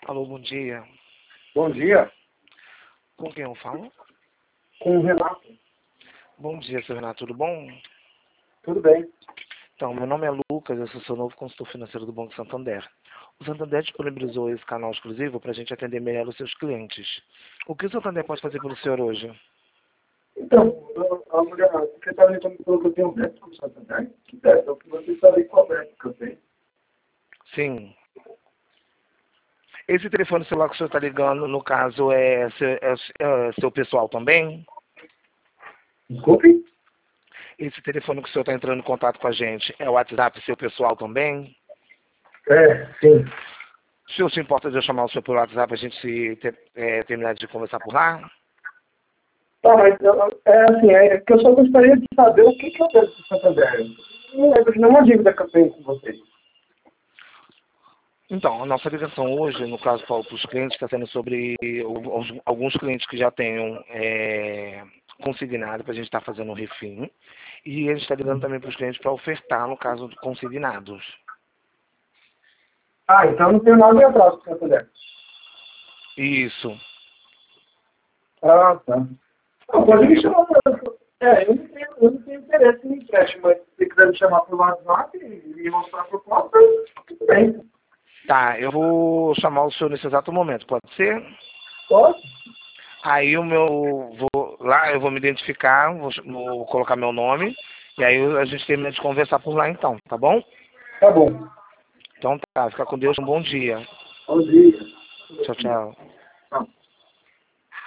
Alô, bom dia. Bom dia, Com quem eu falo? com o Renato. Bom dia, seu Renato, tudo bom? Tudo bem? Então, meu nome é Lucas, eu sou seu novo consultor financeiro do Banco Santander. O Santander disponibilizou esse canal exclusivo para a gente atender melhor os seus clientes. O que o Santander pode fazer pelo senhor hoje? Então, a mulher, você está me falando que eu tenho um débito com o Santander? Que débito? Eu gostaria de saber qual débito que eu tenho. Sim. Esse telefone celular que o senhor está ligando, no caso, é seu pessoal também? Desculpe? Esse telefone que o senhor está entrando em contato com a gente é o WhatsApp seu pessoal também? Sim. O senhor se importa de eu chamar o senhor por WhatsApp para a gente terminar de conversar por lá? Tá, mas é que eu só gostaria de saber o que eu devo com o Santander. Não lembro de nenhuma dívida que eu tenho com vocês. Então, a nossa ligação hoje, no caso para os clientes, está sendo sobre alguns clientes que já tenham consignado, para a gente estar fazendo um refim. E a gente está ligando também para os clientes para ofertar, no caso, de consignados. Ah, então eu não tenho nada em atraso com o Santander. Isso. Ah, tá. Não, pode me chamar. Eu não tenho interesse em empréstimo, mas se você quiser me chamar pelo WhatsApp e me mostrar a proposta, tudo bem. Tá, eu vou chamar o senhor nesse exato momento, pode ser? Pode? Aí eu vou me identificar, vou colocar meu nome, e aí a gente termina de conversar por lá então, tá bom? Tá bom. Então tá, fica com Deus, um bom dia. Bom dia. Tchau, tchau.